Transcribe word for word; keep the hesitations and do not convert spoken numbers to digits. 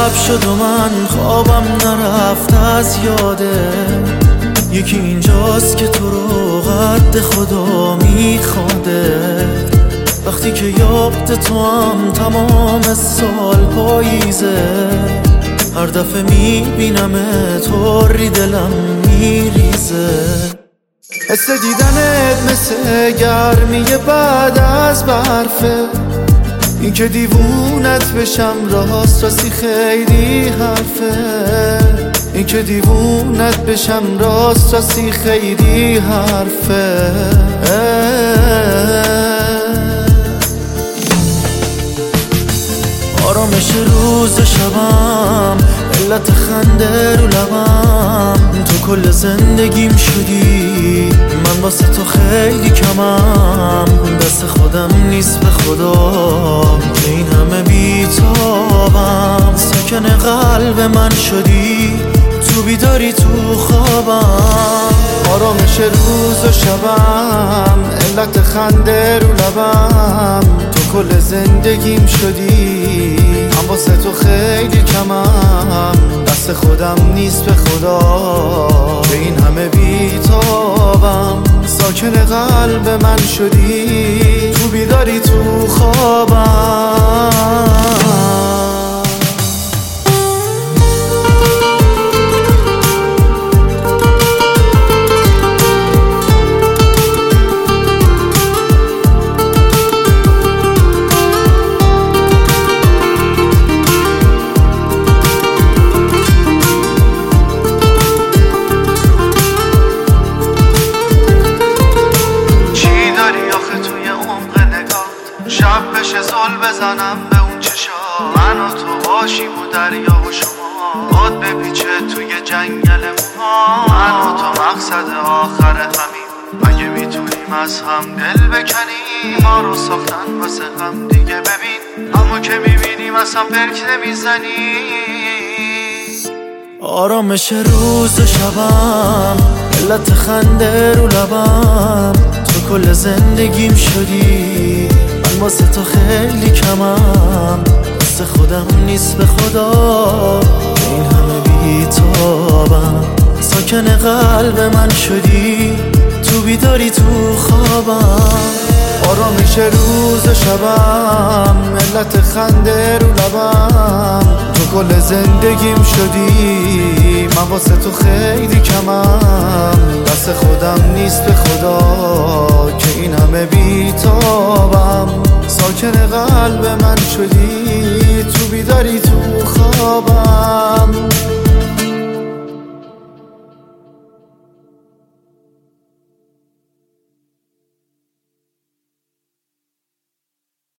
شب شد و من خوابم نرفت از یاده. یکی اینجاست که تو رو قد خدا میخواده. وقتی که یاد تو هم تمام سال پاییزه. هر دفعه میبینم طوری دلم میریزه. حس دیدنت مثل گرمی بعد از برفه. این که دیوونت بشم راست راستی خیلی حرفه. این که دیوونت بشم راست راستی خیلی حرفه. آرامش روز شبم، علت خنده رو لبم. تو کل زندگیم شدی، من واسه تو خیلی کمم. دست خودم نیست به خدا که این همه بیتابم. سکن قلب من شدی، تو بیداری تو خوابم. آرامش روز و شبم، علت خنده رو لبم. تو کل زندگیم شدی، من واسه تو خیلی کمم. دست خودم نیست به خدا به این همه بیتابم. ساکن قلب من شدی، تو بیداری تو خوابم. شب بشه زل بزنم به اون چشا، من و تو باشیم و دریا و شما. باد بپیچه توی جنگل موها، من و تو مقصد آخر همین. اگه میتونیم از هم دل بکنیم، ما رو ساختن واسه هم دیگه. ببین همو که میبینیم اصلا پرک نمیزنی. آرامش روز شبم، علت خنده رو لبم. تو کل زندگیم شدی، من واسه تو خیلی کمم. واسه خودم نیست به خدا این همه بیتابم. ساکن قلب من شدی، تو بیداری تو خوابم. آرامش روز شبم، علت خنده رو لبم. تو کل زندگیم شدی، من واسه تو خیلی کمم. دست خودم نیست به خدا که این همه بیتابم. ساکن قلب من شدی، تو بیداری تو خوابم.